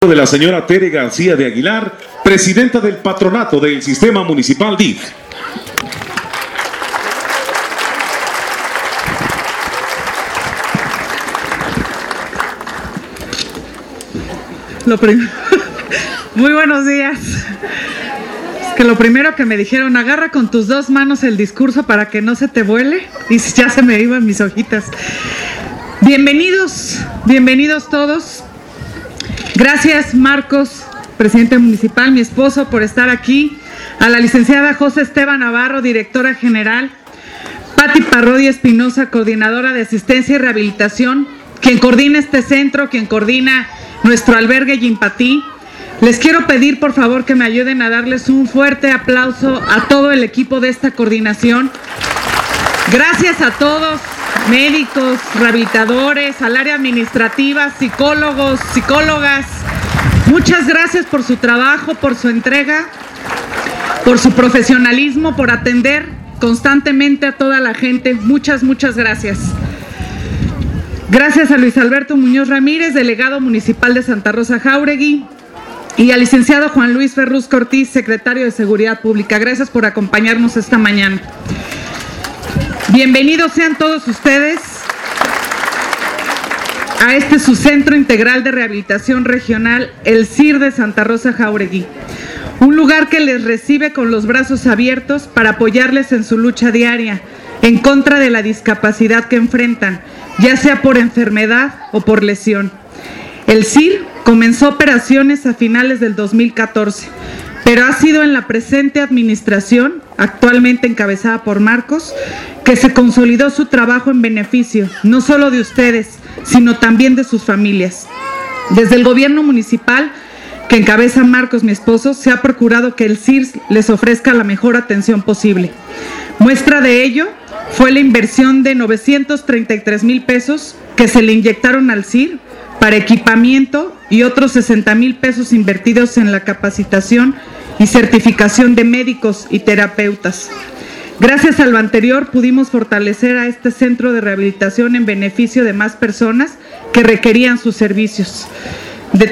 de la señora Tere García de Aguilar, presidenta del patronato del Sistema Municipal DIF. Muy buenos días. Es que lo primero que me dijeron, agarra con tus dos manos el discurso para que no se te vuele, y ya se me iban mis hojitas. Bienvenidos todos. Gracias, Marcos, presidente municipal, mi esposo, por estar aquí. A la licenciada José Esteban Navarro, directora general. Pati Parrodia Espinosa, coordinadora de asistencia y rehabilitación, quien coordina este centro, quien coordina nuestro albergue Yimpatí. Les quiero pedir, por favor, que me ayuden a darles un fuerte aplauso a todo el equipo de esta coordinación. Gracias a todos, médicos, rehabilitadores, al área administrativa, psicólogos, psicólogas. Muchas gracias por su trabajo, por su entrega, por su profesionalismo, por atender constantemente a toda la gente. Muchas gracias. Gracias a Luis Alberto Muñoz Ramírez, delegado municipal de Santa Rosa Jáuregui, y al licenciado Juan Luis Ferrusco Ortiz, secretario de Seguridad Pública. Gracias por acompañarnos esta mañana. Bienvenidos sean todos ustedes a este su Centro Integral de Rehabilitación Regional, el CIR de Santa Rosa Jáuregui. Un lugar que les recibe con los brazos abiertos para apoyarles en su lucha diaria en contra de la discapacidad que enfrentan, ya sea por enfermedad o por lesión. El CIR comenzó operaciones a finales del 2014, pero ha sido en la presente administración, actualmente encabezada por Marcos, que se consolidó su trabajo en beneficio, no solo de ustedes, sino también de sus familias. Desde el gobierno municipal, que encabeza Marcos, mi esposo, se ha procurado que el CIR les ofrezca la mejor atención posible. Muestra de ello fue la inversión de 933,000 pesos que se le inyectaron al CIR para equipamiento y otros 60,000 pesos invertidos en la capacitación y certificación de médicos y terapeutas. Gracias a lo anterior pudimos fortalecer a este centro de rehabilitación en beneficio de más personas que requerían sus servicios. De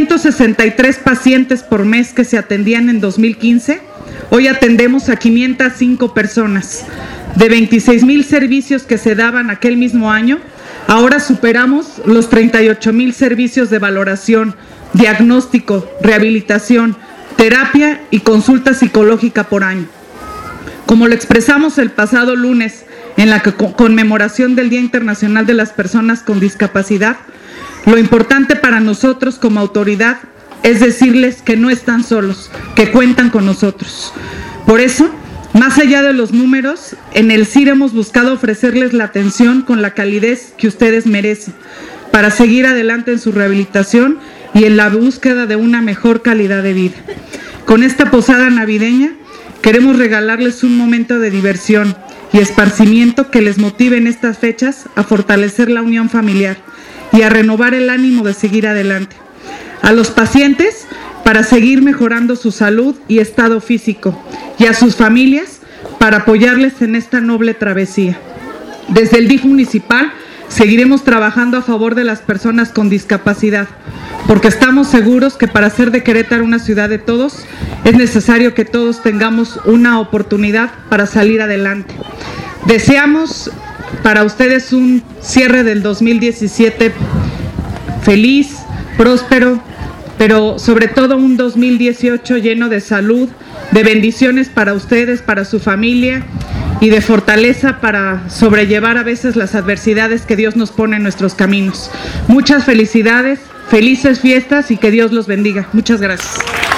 363 pacientes por mes que se atendían en 2015, hoy atendemos a 505 personas. De 26,000 servicios que se daban aquel mismo año, ahora superamos los 38,000 servicios de valoración, diagnóstico, rehabilitación, terapia y consulta psicológica por año. Como lo expresamos el pasado lunes en la conmemoración del Día Internacional de las Personas con Discapacidad, lo importante para nosotros como autoridad es decirles que no están solos, que cuentan con nosotros. Por eso, más allá de los números, en el CIR hemos buscado ofrecerles la atención con la calidez que ustedes merecen para seguir adelante en su rehabilitación y en la búsqueda de una mejor calidad de vida. Con esta posada navideña, queremos regalarles un momento de diversión y esparcimiento que les motive en estas fechas a fortalecer la unión familiar y a renovar el ánimo de seguir adelante. A los pacientes, para seguir mejorando su salud y estado físico, y a sus familias, para apoyarles en esta noble travesía. Desde el DIF municipal, seguiremos trabajando a favor de las personas con discapacidad, porque estamos seguros que para hacer de Querétaro una ciudad de todos, es necesario que todos tengamos una oportunidad para salir adelante. Deseamos para ustedes un cierre del 2017 feliz, próspero, pero sobre todo un 2018 lleno de salud, de bendiciones para ustedes, para su familia y de fortaleza para sobrellevar a veces las adversidades que Dios nos pone en nuestros caminos. Muchas felicidades, felices fiestas y que Dios los bendiga. Muchas gracias.